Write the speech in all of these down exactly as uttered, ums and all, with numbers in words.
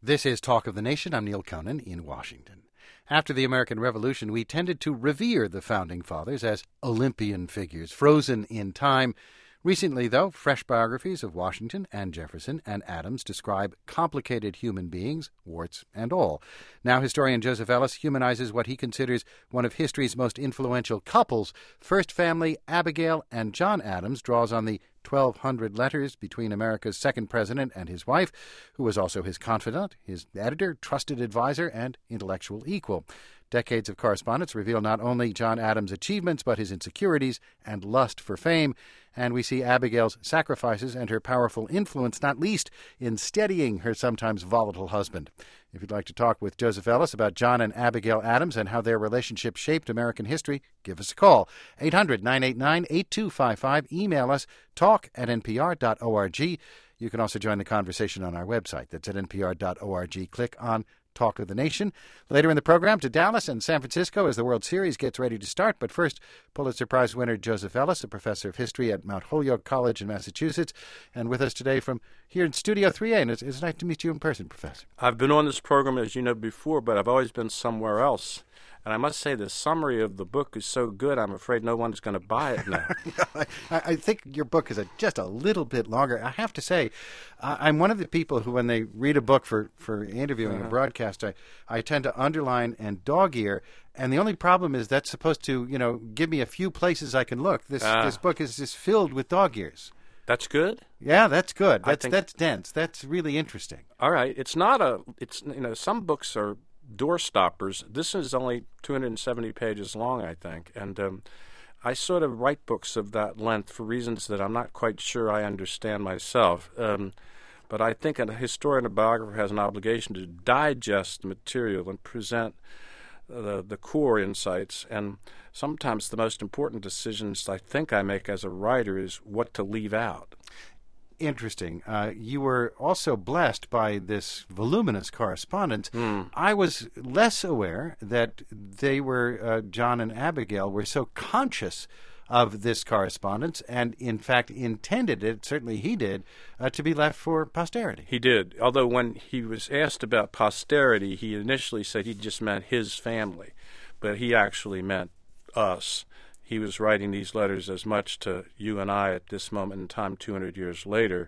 This is Talk of the Nation. I'm Neil Conan in Washington. After the American Revolution, we tended to revere the Founding Fathers as Olympian figures, frozen in time. Recently, though, fresh biographies of Washington and Jefferson and Adams describe complicated human beings, warts and all. Now historian Joseph Ellis humanizes what he considers one of history's most influential couples. First family Abigail and John Adams draws on the twelve hundred letters between America's second president and his wife, who was also his confidant, his editor, trusted advisor, and intellectual equal. Decades of correspondence reveal not only John Adams' achievements, but his insecurities and lust for fame. And we see Abigail's sacrifices and her powerful influence, not least in steadying her sometimes volatile husband. If you'd like to talk with Joseph Ellis about John and Abigail Adams and how their relationship shaped American history, give us a call. eight hundred, nine eight nine, eight two five five. Email us, talk at n p r dot org. You can also join the conversation on our website. That's at n p r dot org. Click on Talk of the Nation. Later in the program, to Dallas and San Francisco as the World Series gets ready to start. But first, Pulitzer Prize winner Joseph Ellis, a professor of history at Mount Holyoke College in Massachusetts, and with us today from here in Studio three A. And it's, it's nice to meet you in person, Professor. I've been on this program, as you know, before, but I've always been somewhere else. And I must say the summary of the book is so good, I'm afraid no one's going to buy it now. I, I think your book is a, just a little bit longer. I have to say, uh, I'm one of the people who, when they read a book for, for interviewing uh-huh. a broadcast, I, I tend to underline and dog-ear. And the only problem is that's supposed to, you know, give me a few places I can look. This uh, this book is just filled with dog-ears. That's good? Yeah, that's good. That's think... that's dense. That's really interesting. All right. It's not a, it's, you know, some books are door stoppers. This is only two hundred seventy pages long, I think, and um, I sort of write books of that length for reasons that I'm not quite sure I understand myself. Um, but I think a historian or biographer has an obligation to digest the material and present uh, the core insights. And sometimes the most important decisions I think I make as a writer is what to leave out. Interesting. Uh, you were also blessed by this voluminous correspondence. Mm. I was less aware that they were, uh, John and Abigail, were so conscious of this correspondence and, in fact, intended it, certainly he did, uh, to be left for posterity. He did. Although when he was asked about posterity, he initially said he just meant his family, but he actually meant us. He was writing these letters as much to you and I at this moment in time, two hundred years later.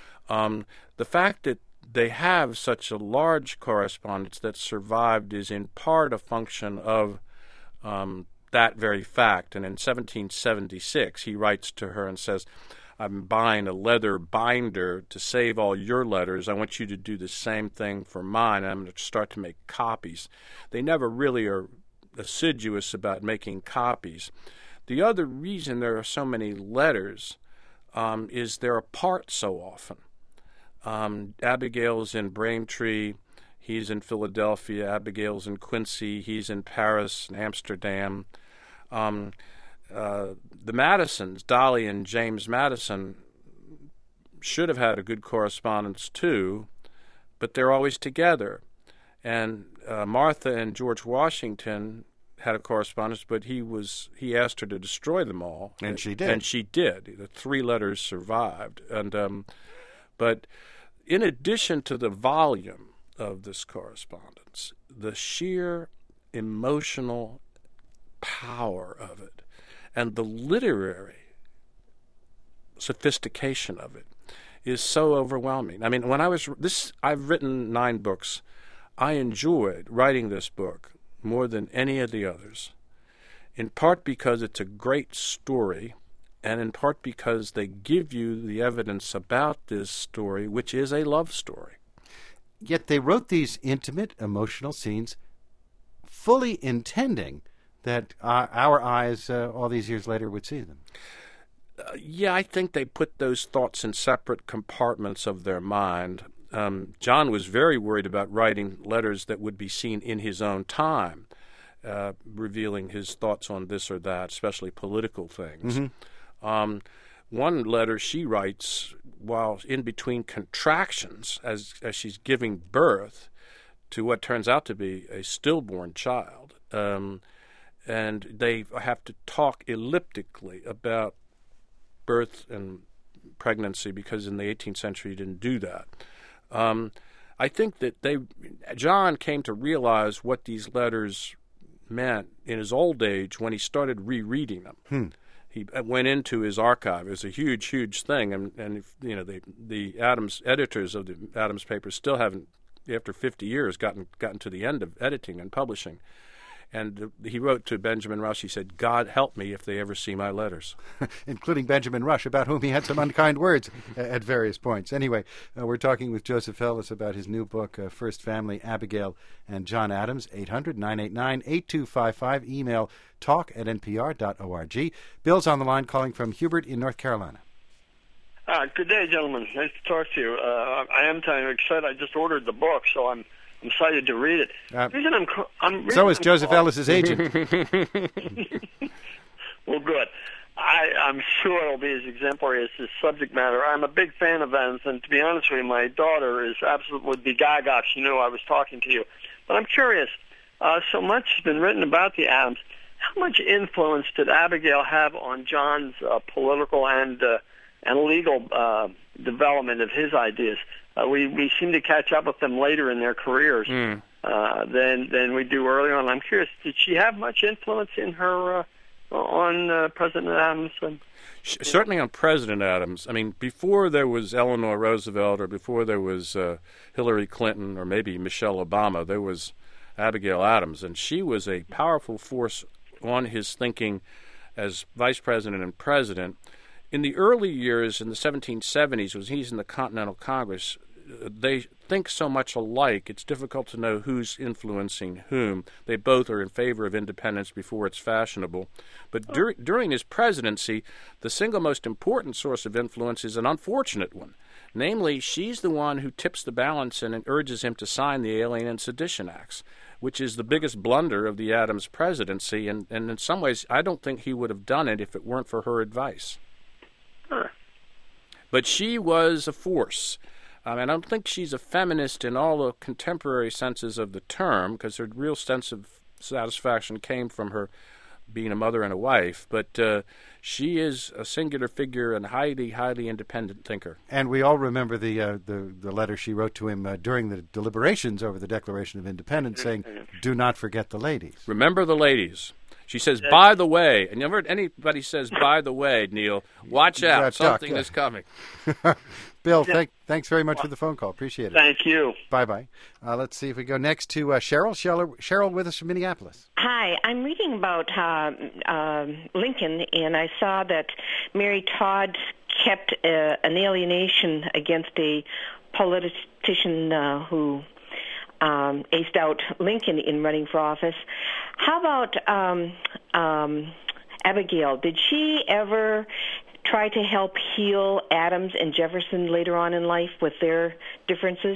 Um, the fact that they have such a large correspondence that survived is in part a function of um, that very fact. And in seventeen seventy-six, he writes to her and says, I'm buying a leather binder to save all your letters. I want you to do the same thing for mine. I'm going to start to make copies. They never really are assiduous about making copies. The other reason there are so many letters um, is they're apart so often. Um, Abigail's in Braintree, he's in Philadelphia. Abigail's in Quincy, he's in Paris and Amsterdam. Um, uh, the Madisons, Dolly and James Madison, should have had a good correspondence too, but they're always together. And uh, Martha and George Washington had a correspondence, but he was he asked her to destroy them all, and, and she did. And she did. The three letters survived, and um, but in addition to the volume of this correspondence, the sheer emotional power of it, and the literary sophistication of it, is so overwhelming. I mean, when I was this, I've written nine books. I enjoyed writing this book more than any of the others, in part because it's a great story, and in part because they give you the evidence about this story, which is a love story. Yet they wrote these intimate, emotional scenes fully intending that uh, our eyes, uh, all these years later, would see them. Uh, yeah, I think they put those thoughts in separate compartments of their mind. Um, John was very worried about writing letters that would be seen in his own time, uh, revealing his thoughts on this or that, especially political things. Mm-hmm. Um, one letter she writes while in between contractions as, as she's giving birth to what turns out to be a stillborn child. Um, and they have to talk elliptically about birth and pregnancy because in the eighteenth century you didn't do that. Um, I think that they, John came to realize what these letters meant in his old age when he started rereading them. Hmm. He went into his archive. It was a huge, huge thing, and, and you know the the Adams editors of the Adams papers still haven't, after fifty years, gotten gotten to the end of editing and publishing. And he wrote to Benjamin Rush. He said, "God help me if they ever see my letters," including Benjamin Rush, about whom he had some unkind words at various points. Anyway, uh, we're talking with Joseph Ellis about his new book, uh, First Family, Abigail and John Adams. eight hundred, nine eight nine, eight two five five. Email talk at n p r dot org. Bill's on the line, calling from Hubert in North Carolina. Uh, good day, gentlemen. Nice to talk to you. Uh, I am kind of excited. I just ordered the book, so I'm I'm excited to read it. Uh, reason I'm, I'm so is I'm Joseph called, Ellis's agent. Well, good. I, I'm sure it'll be as exemplary as his subject matter. I'm a big fan of Adams, and to be honest with you, my daughter is absolutely would be gaga if she knew I was talking to you. But I'm curious. Uh, so much has been written about the Adams. How much influence did Abigail have on John's uh, political and uh, and legal uh, development of his ideas? Uh, we we seem to catch up with them later in their careers mm. uh, than than we do early on. I'm curious, did she have much influence in her uh, on uh, President Adams? And, Certainly know? on President Adams. I mean, before there was Eleanor Roosevelt, or before there was uh, Hillary Clinton, or maybe Michelle Obama, there was Abigail Adams, and she was a powerful force on his thinking as vice president and president. In the early years, in the seventeen seventies, when he's in the Continental Congress, they think so much alike, it's difficult to know who's influencing whom. They both are in favor of independence before it's fashionable. But dur- during his presidency, the single most important source of influence is an unfortunate one. Namely, she's the one who tips the balance and urges him to sign the Alien and Sedition Acts, which is the biggest blunder of the Adams presidency. And, and in some ways, I don't think he would have done it if it weren't for her advice. Huh. But she was a force. I mean, I don't think she's a feminist in all the contemporary senses of the term, because her real sense of satisfaction came from her being a mother and a wife. But uh, she is a singular figure and highly, highly independent thinker. And we all remember the uh, the, the letter she wrote to him uh, during the deliberations over the Declaration of Independence, saying, "Do not forget the ladies." Remember the ladies. She says, "By the way," and whenever anybody says "by the way," Neil, watch out, That's something duck, yeah. is coming. Bill, thank, thanks very much for the phone call. Appreciate it. Thank you. Bye-bye. Uh, let's see if we go next to uh, Cheryl. Cheryl. Cheryl with us from Minneapolis. Hi, I'm reading about uh, uh, Lincoln, and I saw that Mary Todd kept uh, an alienation against a politician uh, who um, aced out Lincoln in running for office. How about um, um, Abigail? Did she ever try to help heal Adams and Jefferson later on in life with their differences?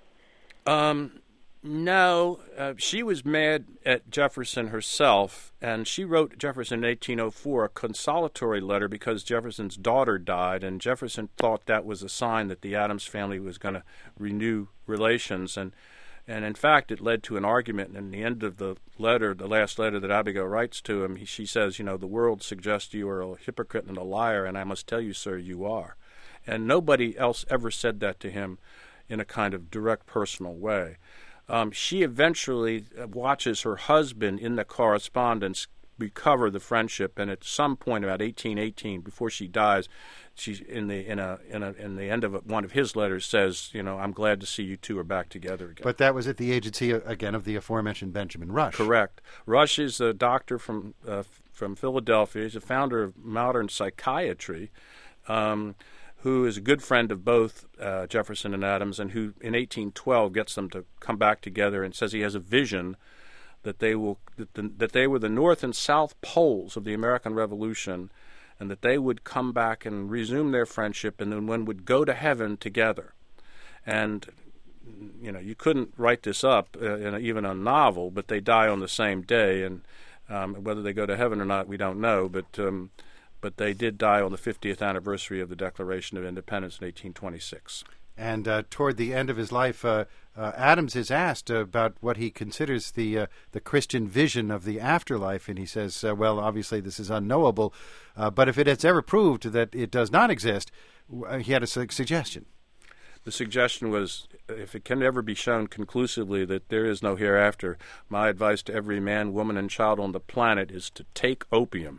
Um, no. Uh, she was mad at Jefferson herself, and she wrote Jefferson in eighteen oh four a consolatory letter because Jefferson's daughter died, and Jefferson thought that was a sign that the Adams family was going to renew relations. And And, in fact, it led to an argument. And in the end of the letter, the last letter that Abigail writes to him, he, she says, you know, the world suggests you are a hypocrite and a liar, and I must tell you, sir, you are. And nobody else ever said that to him in a kind of direct personal way. Um, she eventually watches her husband in the correspondence recover the friendship, and at some point, about eighteen eighteen, before she dies, she's in the in a in a in the end of one of his letters says, you know, I'm glad to see you two are back together again. But that was at the agency again of the aforementioned Benjamin Rush. Correct. Rush is a doctor from uh, from Philadelphia. He's a founder of modern psychiatry, um, who is a good friend of both uh, Jefferson and Adams, and who in eighteen twelve gets them to come back together and says he has a vision that they will that, the, that they were the North and South poles of the American Revolution, and that they would come back and resume their friendship, and then one would go to heaven together. And you know, you couldn't write this up uh, in a, even a novel, but they die on the same day, and um, whether they go to heaven or not, we don't know. But um, but they did die on the fiftieth anniversary of the Declaration of Independence in eighteen twenty-six. And uh, toward the end of his life, uh, uh, Adams is asked about what he considers the uh, the Christian vision of the afterlife, and he says, uh, well, obviously this is unknowable, uh, but if it has ever proved that it does not exist, uh, he had a su- suggestion. the suggestion was, if it can ever be shown conclusively that there is no hereafter, my advice to every man, woman, and child on the planet is to take opium.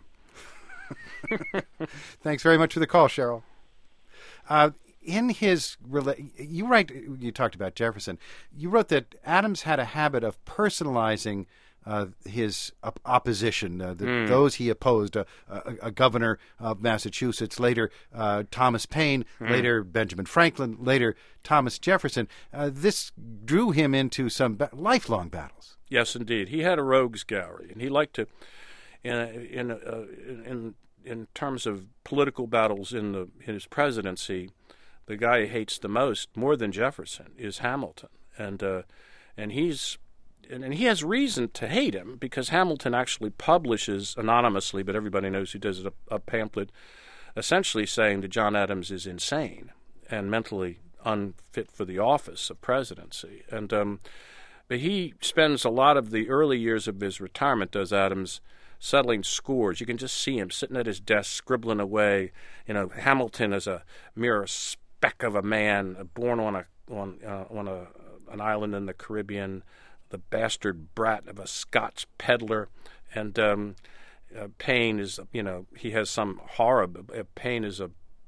Thanks very much for the call, Cheryl. Uh, in his, you write, you talked about Jefferson. You wrote that Adams had a habit of personalizing Uh, his op- opposition, uh, the, mm. those he opposed, uh, a, a governor of Massachusetts, later uh, Thomas Paine, mm. later Benjamin Franklin, later Thomas Jefferson. Uh, this drew him into some ba- lifelong battles. Yes, indeed. He had a rogues gallery, and he liked to, in in uh, in in terms of political battles in the in his presidency, the guy he hates the most, more than Jefferson, is Hamilton, and uh, and he's. And he has reason to hate him because Hamilton actually publishes anonymously, but everybody knows he does it, a, a pamphlet essentially saying that John Adams is insane and mentally unfit for the office of presidency. And um, but he spends a lot of the early years of his retirement, does Adams, settling scores. You can just see him sitting at his desk scribbling away. You know, Hamilton is a mere speck of a man born on a on uh, on a an island in the Caribbean, the bastard brat of a Scotch peddler, and um, uh, Paine is, you know, he has some horror. Uh, Paine is a,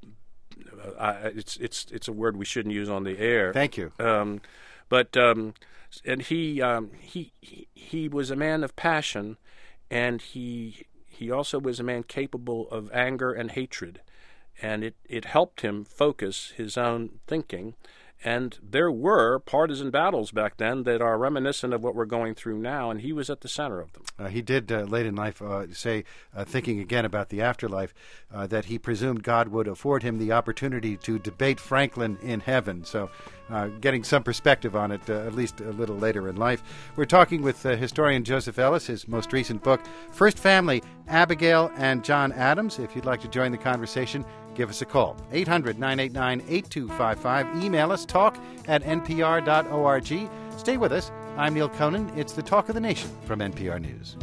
uh, it's it's it's a word we shouldn't use on the air. Thank you. Um, but um, and he, um, he he he was a man of passion, and he he also was a man capable of anger and hatred, and it it helped him focus his own thinking. And there were partisan battles back then that are reminiscent of what we're going through now, and he was at the center of them. Uh, he did, uh, late in life, uh, say, uh, thinking again about the afterlife, uh, that he presumed God would afford him the opportunity to debate Franklin in heaven. So uh, getting some perspective on it, uh, at least a little later in life. We're talking with uh, historian Joseph Ellis, his most recent book, First Family, Abigail and John Adams. If you'd like to join the conversation, give us a call, eight hundred, nine eight nine, eight two five five. Email us, talk at n p r dot org. Stay with us. I'm Neil Conan. It's the Talk of the Nation from N P R News.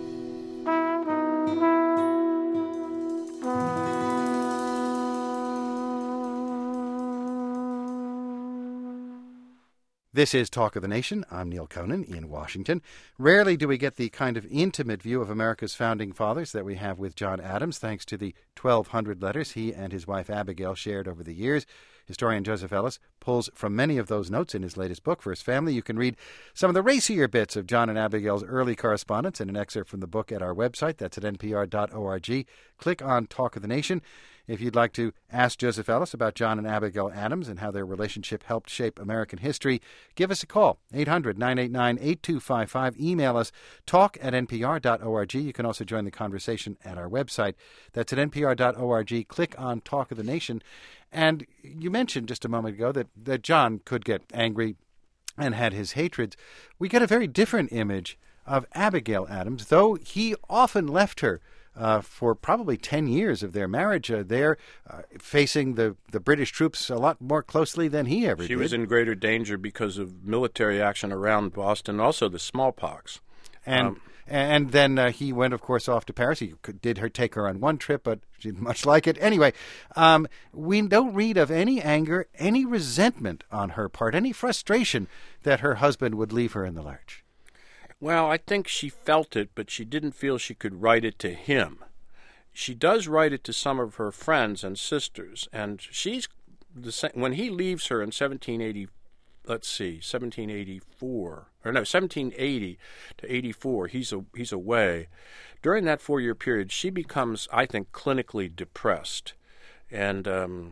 This is Talk of the Nation. I'm Neil Conan in Washington. Rarely do we get the kind of intimate view of America's founding fathers that we have with John Adams, thanks to the twelve hundred letters he and his wife Abigail shared over the years. Historian Joseph Ellis pulls from many of those notes in his latest book, First Family. You can read some of the racier bits of John and Abigail's early correspondence in an excerpt from the book at our website. That's at n p r dot org. Click on Talk of the Nation. If you'd like to ask Joseph Ellis about John and Abigail Adams and how their relationship helped shape American history, give us a call, eight hundred, nine eight nine, eight two five five. Email us, talk at n p r dot org. You can also join the conversation at our website. That's at n p r dot org. Click on Talk of the Nation. And you mentioned just a moment ago that, that John could get angry and had his hatreds. We get a very different image of Abigail Adams, though he often left her Uh, for probably ten years of their marriage, uh, there uh, facing the, the British troops a lot more closely than he ever she did. She was in greater danger because of military action around Boston, also the smallpox. And um, and then uh, he went, of course, off to Paris. He could, did her take her on one trip, but she didn't much like it. Anyway, um, we don't read of any anger, any resentment on her part, any frustration that her husband would leave her in the lurch. Well, I think she felt it, but she didn't feel she could write it to him. She does write it to some of her friends and sisters, and she's the same, when he leaves her in seventeen eighty. Let's see, seventeen eighty-four or no, seventeen eighty to eighty-four. He's a, he's away. During that four-year period, she becomes, I think, clinically depressed, and um,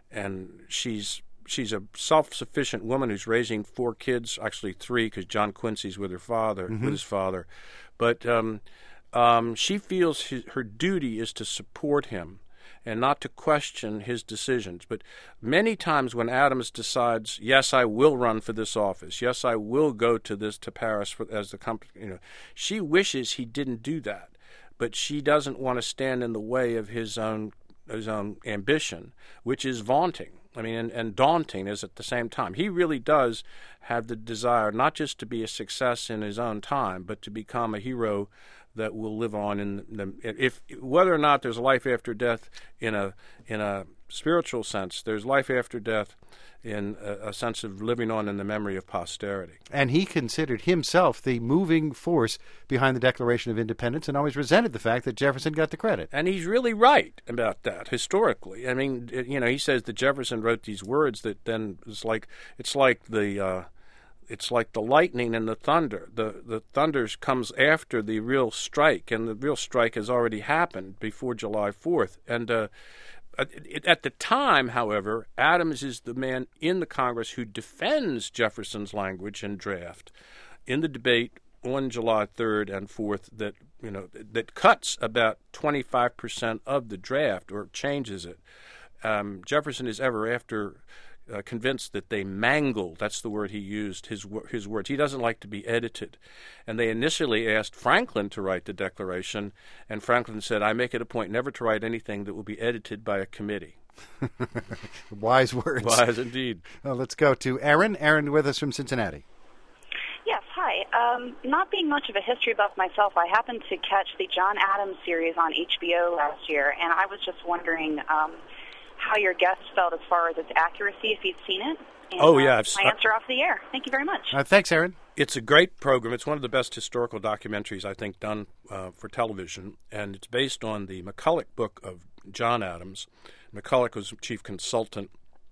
and she's. She's a self-sufficient woman who's raising four kids, actually three, because John Quincy's with her father, mm-hmm. with his father. But um, um, she feels his, her duty is to support him and not to question his decisions. But many times when Adams decides, yes, I will run for this office, yes, I will go to this to Paris for, as the company, you know, she wishes he didn't do that, but she doesn't want to stand in the way of his own his own ambition, which is vaunting. I mean, and, and daunting is at the same time. He really does have the desire not just to be a success in his own time, but to become a hero that will live on in the, if whether or not there's a life after death in a in a spiritual sense. There's life after death in a, a sense of living on in the memory of posterity. And he considered himself the moving force behind the Declaration of Independence and always resented the fact that Jefferson got the credit. And he's really right about that historically. I mean, you know, he says that Jefferson wrote these words that then it's like it's like the uh, it's like the lightning and the thunder. The the thunder comes after the real strike, and the real strike has already happened before July fourth. And uh, at the time, however, Adams is the man in the Congress who defends Jefferson's language and draft in the debate on July third and fourth that, you know, that cuts about twenty-five percent of the draft or changes it. Um, Jefferson is ever after uh, convinced that they mangle, that's the word he used, his his words. He doesn't like to be edited. And they initially asked Franklin to write the Declaration, and Franklin said, I make it a point never to write anything that will be edited by a committee. Wise words. Wise indeed. Well, let's go to Aaron. Aaron with us from Cincinnati. Yes, hi. Um, not being much of a history buff myself, I happened to catch the John Adams series on H B O last year, and I was just wondering um, how your guest felt as far as its accuracy, if you'd seen it. And, oh, yeah. Uh, my answer off the air. Thank you very much. Uh, thanks, Aaron. It's a great program. It's one of the best historical documentaries, I think, done uh, for television, and it's based on the McCulloch book of John Adams. McCulloch was chief consultant.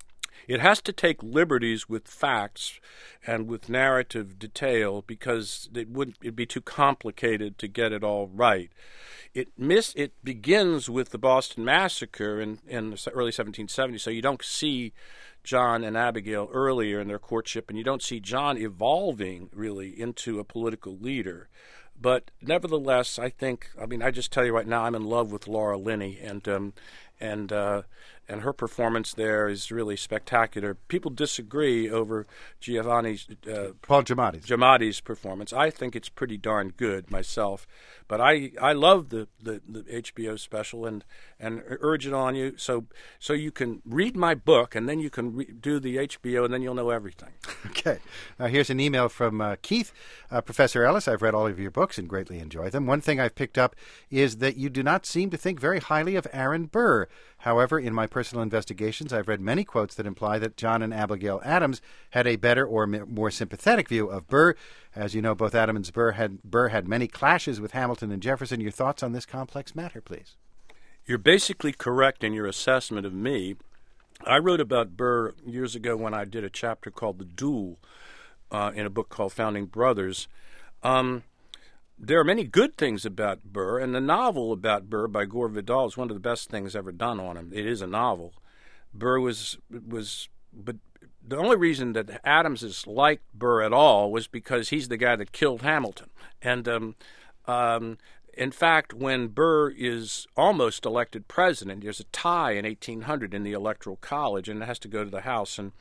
It has to take liberties with facts and with narrative detail because it would it'd be too complicated to get it all right. It miss it begins with the Boston Massacre in, in the early seventeen seventies, so you don't see John and Abigail earlier in their courtship, and you don't see John evolving really into a political leader. But nevertheless, I think, I mean, I just tell you right now, I'm in love with Laura Linney, and um, and uh, and her performance there is really spectacular. People disagree over Giovanni's uh, Paul Giamatti's. Giamatti's performance. I think it's pretty darn good myself, but I, I love the, the, the H B O special and, and urge it on you so so you can read my book and then you can re- do the H B O and then you'll know everything. Okay. Uh, here's an email from uh, Keith. Uh, Professor Ellis, I've read all of your books and greatly enjoy them. One thing I've picked up is that you do not seem to think very highly of Aaron Burr. However, in my personal investigations, I've read many quotes that imply that John and Abigail Adams had a better or more sympathetic view of Burr. As you know, both Adams and Burr had, Burr had many clashes with Hamilton and Jefferson. Your thoughts on this complex matter, please? You're basically correct in your assessment of me. I wrote about Burr years ago when I did a chapter called The Duel uh, in a book called Founding Brothers. Um, there are many good things about Burr, and the novel about Burr by Gore Vidal is one of the best things ever done on him. It is a novel. Burr was was, but the only reason that Adams is liked Burr at all was because he's the guy that killed Hamilton. And um, um, in fact, when Burr is almost elected president, there's a tie in eighteen hundred in the Electoral College, and it has to go to the House. And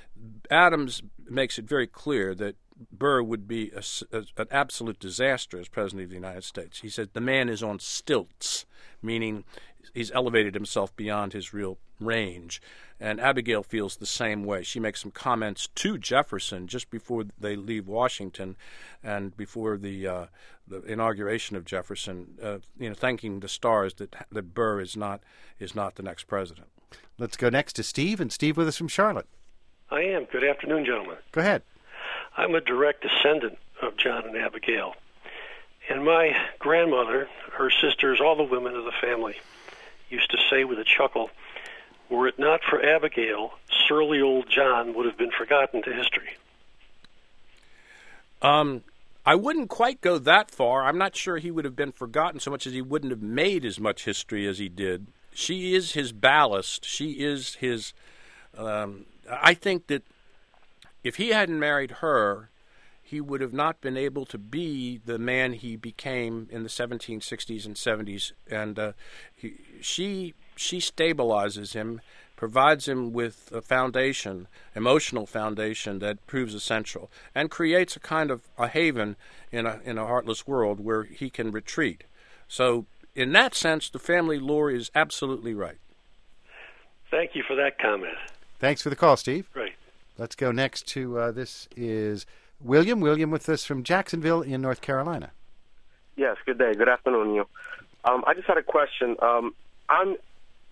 Adams makes it very clear that Burr would be a, a, an absolute disaster as president of the United States. He said the man is on stilts, meaning he's elevated himself beyond his real range. And Abigail feels the same way. She makes some comments to Jefferson just before they leave Washington and before the, uh, the inauguration of Jefferson, uh, you know, thanking the stars that that Burr is not is not the next president. Let's go next to Steve, and Steve with us from Charlotte. I am. Good afternoon, gentlemen. Go ahead. I'm a direct descendant of John and Abigail. And my grandmother, her sisters, all the women of the family used to say with a chuckle, were it not for Abigail, surly old John would have been forgotten to history. Um, I wouldn't quite go that far. I'm not sure he would have been forgotten so much as he wouldn't have made as much history as he did. She is his ballast. She is his... Um, I think that if he hadn't married her, he would have not been able to be the man he became in the seventeen sixties and seventies. And uh, he, she she stabilizes him, provides him with a foundation, emotional foundation that proves essential, and creates a kind of a haven in a in a heartless world where he can retreat. So, in that sense, the family lore is absolutely right. Thank you for that comment. Thanks for the call, Steve. Right. Let's go next to, uh, this is William. William with us from Jacksonville in North Carolina. Yes, good day. Good afternoon, you. Um, I just had a question. Um, I'm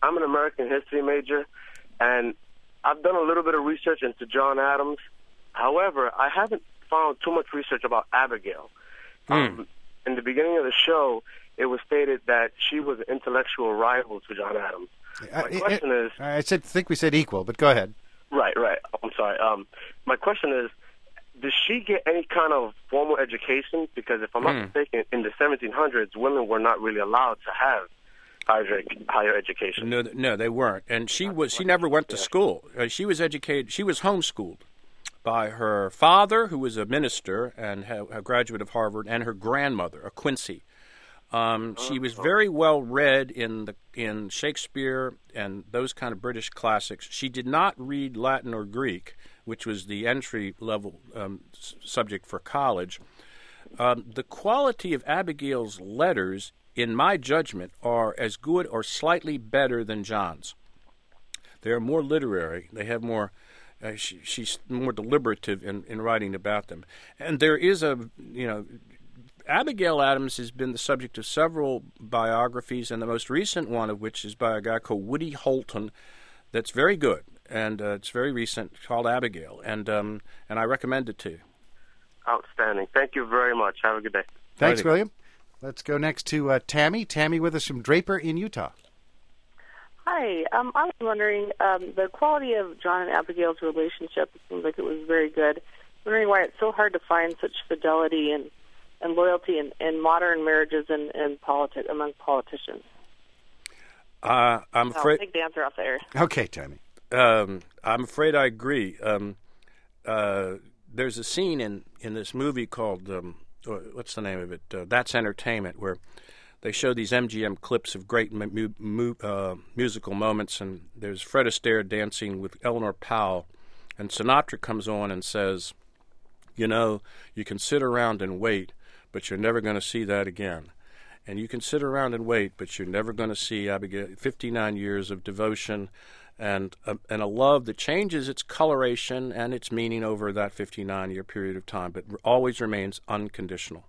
I'm an American history major, and I've done a little bit of research into John Adams. However, I haven't found too much research about Abigail. Mm. Um, in the beginning of the show, it was stated that she was an intellectual rival to John Adams. My Uh, question it, is... I said, think we said equal, but go ahead. Right, right. I'm sorry. Um, my question is, did she get any kind of formal education? Because if I'm not Mm. mistaken, in the seventeen hundreds, women were not really allowed to have higher, higher education. No, no, they weren't. And she was she never went to school. Uh, she was educated. She was homeschooled by her father, who was a minister and ha- a graduate of Harvard, and her grandmother, a Quincy. Um, she was very well read in the in Shakespeare and those kind of British classics. She did not read Latin or Greek, which was the entry level um, s- subject for college. Um, the quality of Abigail's letters, in my judgment, are as good or slightly better than John's. They are more literary. They have more. Uh, she, she's more deliberative in, in writing about them. And there is a, you know, Abigail Adams has been the subject of several biographies, and the most recent one of which is by a guy called Woody Holton that's very good, and uh, it's very recent, called Abigail, and um, and I recommend it to you. Outstanding. Thank you very much. Have a good day. Thanks, Righty. William. Let's go next to uh, Tammy. Tammy with us from Draper in Utah. Hi. Um, I was wondering, um, the quality of John and Abigail's relationship, it seems like it was very good. I'm wondering why it's so hard to find such fidelity and, and loyalty in, in modern marriages and, and politi- among politicians. Uh, I'm I'll afraid. take the answer off there. Okay, Tammy. Um, I'm afraid I agree. Um, uh, there's a scene in, in this movie called um, what's the name of it? Uh, That's Entertainment, where they show these M G M clips of great mu- mu- uh, musical moments, and there's Fred Astaire dancing with Eleanor Powell, and Sinatra comes on and says, "You know, you can sit around and wait, but you're never going to see that again." And you can sit around and wait, but you're never going to see Abigail. fifty-nine years of devotion and a, and a love that changes its coloration and its meaning over that fifty-nine-year period of time, but always remains unconditional.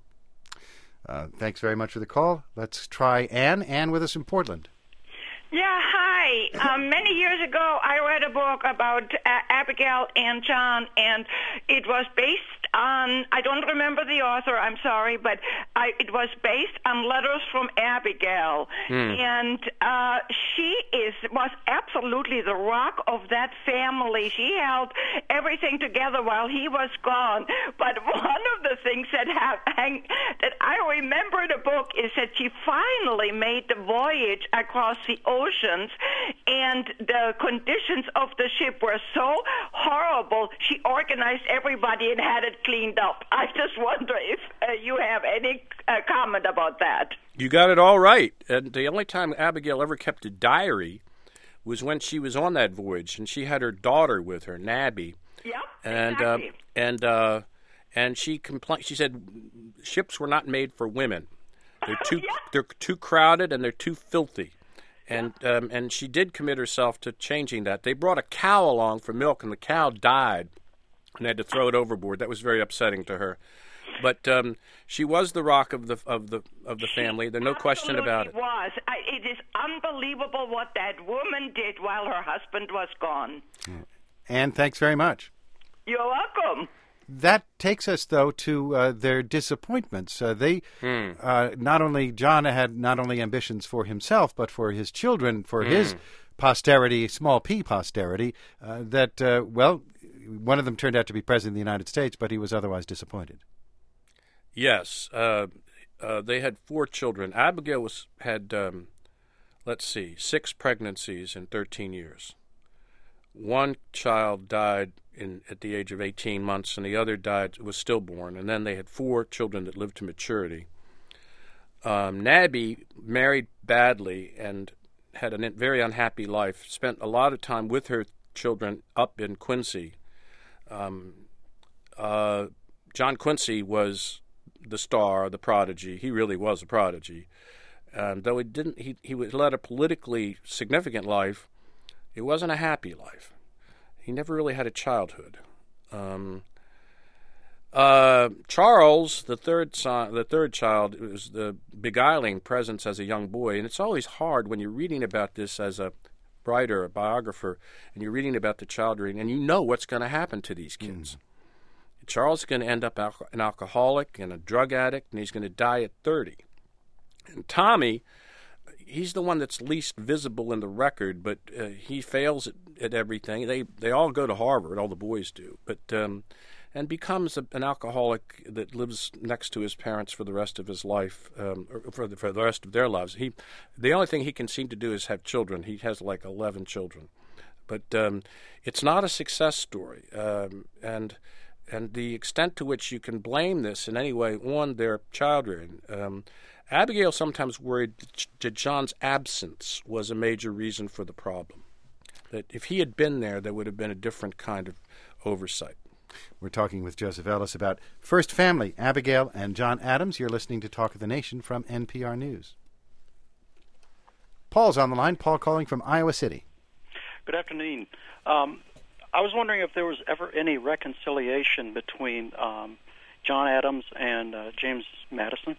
Uh, thanks very much for the call. Let's try Anne. Anne with us in Portland. Yeah, hi. Um, many years ago, I read a book about uh, Abigail and John, and it was based on, I don't remember the author, I'm sorry, but I, it was based on letters from Abigail. Mm. And uh, she is was absolutely the rock of that family. She held everything together while he was gone. But one of the things that, ha- hang, that I remember in the book is that she finally made the voyage across the oceans, and the conditions of the ship were so horrible, she organized everybody and had it cleaned up. I just wonder if uh, you have any uh, comment about that. You got it all right. And the only time Abigail ever kept a diary was when she was on that voyage, and she had her daughter with her, Nabby. Yep, and exactly. uh, and uh, and she complained. She said ships were not made for women. They're too Yeah. they're too crowded and they're too filthy. And um, and she did commit herself to changing that. They brought a cow along for milk, and the cow died, and they had to throw it overboard. That was very upsetting to her. But um, she was the rock of the of the of the family. There's no question about it. Was I, it is unbelievable what that woman did while her husband was gone. Anne, thanks very much. You're welcome. That takes us, though, to uh, their disappointments. Uh, they Hmm. uh, not only John had not only ambitions for himself, but for his children, for Hmm. his posterity, small p posterity. Uh, that uh, well, one of them turned out to be president of the United States, but he was otherwise disappointed. Yes, uh, uh, they had four children. Abigail was had, um, let's see, six pregnancies in thirteen years. One child died in at the age of eighteen months, and the other died was stillborn. And then they had four children that lived to maturity. Um, Nabby married badly and had a very unhappy life. Spent a lot of time with her children up in Quincy. Um, uh, John Quincy was the star, the prodigy. He really was a prodigy. Um, though he didn't, he he led a politically significant life. It wasn't a happy life. He never really had a childhood. Um, Uh, Charles, the third son, the third child, was the beguiling presence as a young boy, and it's always hard when you're reading about this as a writer, a biographer, and you're reading about the child reading, and you know what's going to happen to these kids. Mm. Charles is going to end up al- an alcoholic and a drug addict, and he's going to die at thirty. And Tommy, he's the one that's least visible in the record, but uh, he fails at, at everything. They they all go to Harvard, all the boys do, but. Um, and becomes a, an alcoholic that lives next to his parents for the rest of his life, um, or for the, for the rest of their lives. He, the only thing he can seem to do is have children. He has like eleven children, but um, it's not a success story. Um, and and the extent to which you can blame this in any way on their child rearing. Um, Abigail sometimes worried that John's absence was a major reason for the problem. That if he had been there, there would have been a different kind of oversight. We're talking with Joseph Ellis about First Family, Abigail and John Adams. You're listening to Talk of the Nation from N P R News. Paul's on the line. Paul calling from Iowa City. Good afternoon. Um, I was wondering if there was ever any reconciliation between um, John Adams and uh, James Madison.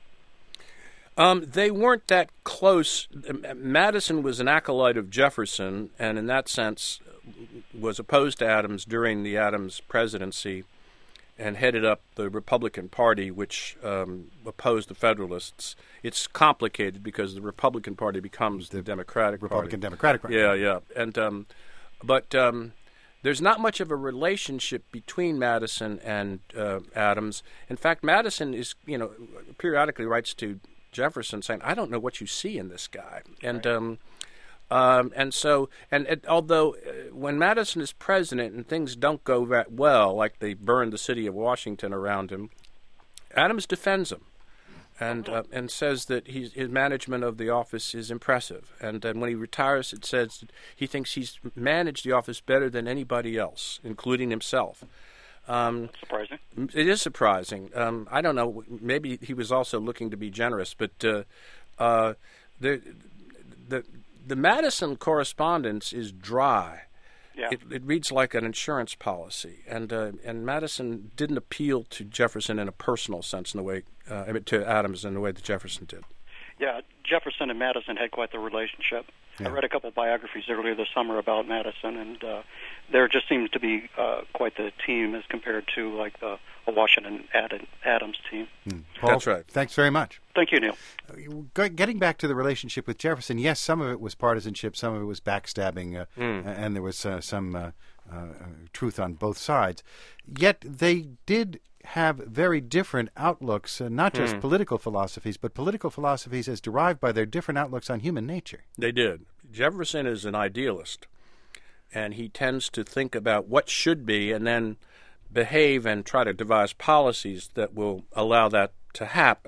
Um, they weren't that close. Madison was an acolyte of Jefferson, and in that sense was opposed to Adams during the Adams presidency and headed up the Republican Party, which um, opposed the Federalists. It's complicated because the Republican Party becomes the, the Democratic Republican Party. Democratic Party. Yeah, yeah. And um, but um, there's not much of a relationship between Madison and uh, Adams. In fact, Madison is, you know, periodically writes to Jefferson saying, "I don't know what you see in this guy," and. Right. Um, Um, and so, and it, although uh, when Madison is president and things don't go that well, like they burned the city of Washington around him, Adams defends him and uh, and says that he's, his management of the office is impressive. And then when he retires, it says that he thinks he's managed the office better than anybody else, including himself. Um, That's surprising. It is surprising. Um, I don't know. Maybe he was also looking to be generous, but uh, uh, the the. The Madison correspondence is dry. Yeah. It, it reads like an insurance policy, and uh, and Madison didn't appeal to Jefferson in a personal sense in the way uh, to Adams in the way that Jefferson did. Yeah, Jefferson and Madison had quite the relationship. Yeah. I read a couple of biographies earlier this summer about Madison, and uh, there just seems to be uh, quite the team as compared to like uh, a Washington Ad- Adams team. Mm. Paul, That's right. Thanks very much. Thank you, Neil. Uh, getting back to the relationship with Jefferson, yes, some of it was partisanship, some of it was backstabbing, uh, mm. and there was uh, some uh, uh, truth on both sides. Yet they did have very different outlooks, uh, not just mm. political philosophies, but political philosophies as derived by their different outlooks on human nature. They did. Jefferson is an idealist, and he tends to think about what should be and then behave and try to devise policies that will allow that to happen.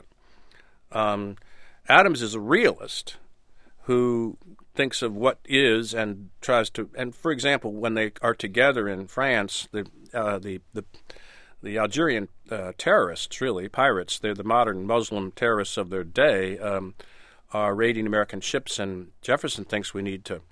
Um, Adams is a realist who thinks of what is and tries to. And for example, when they are together in France, the uh, the the the Algerian uh, terrorists, really pirates, they're the modern Muslim terrorists of their day, um, are raiding American ships, and Jefferson thinks we need to,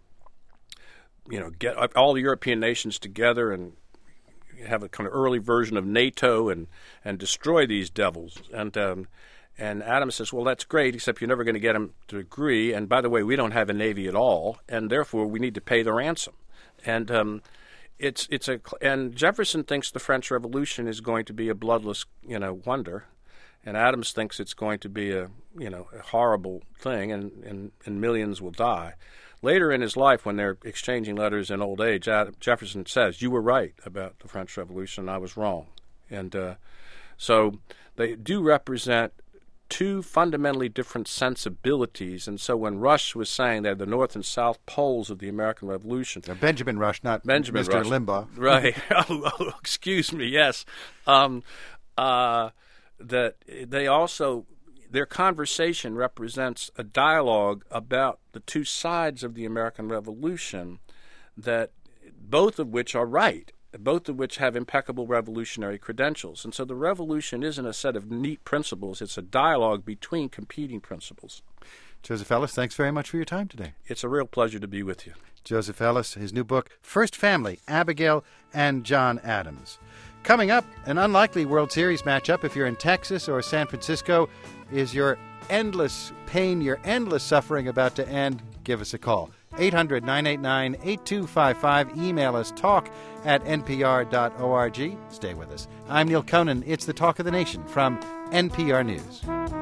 you know, get all the European nations together and have a kind of early version of NATO and and destroy these devils. And um, and Adams says, well, that's great, except you're never going to get them to agree. And by the way, we don't have a navy at all, and therefore we need to pay the ransom. And um, it's it's a and Jefferson thinks the French Revolution is going to be a bloodless, you know, wonder, and Adams thinks it's going to be a you know a horrible thing, and and, and millions will die. Later in his life, when they're exchanging letters in old age, Ad, Jefferson says, "You were right about the French Revolution. I was wrong." And uh, so they do represent two fundamentally different sensibilities. And so when Rush was saying they're the North and South poles of the American Revolution. Now, Benjamin Rush, not Benjamin Mister Rush. Limbaugh. Right. oh, oh, excuse me, yes. Um, uh, that they also, their conversation represents a dialogue about the two sides of the American Revolution, that both of which are right, both of which have impeccable revolutionary credentials. And so the revolution isn't a set of neat principles, it's a dialogue between competing principles. Joseph Ellis, thanks very much for your time today. It's a real pleasure to be with you. Joseph Ellis, his new book, First Family, Abigail and John Adams. Coming up, an unlikely World Series matchup if you're in Texas or San Francisco. Is your endless pain, your endless suffering about to end? Give us a call. eight hundred, nine eight nine, eight two five five. Email us talk at n p r dot org. Stay with us. I'm Neil Conan. It's the Talk of the Nation from N P R News.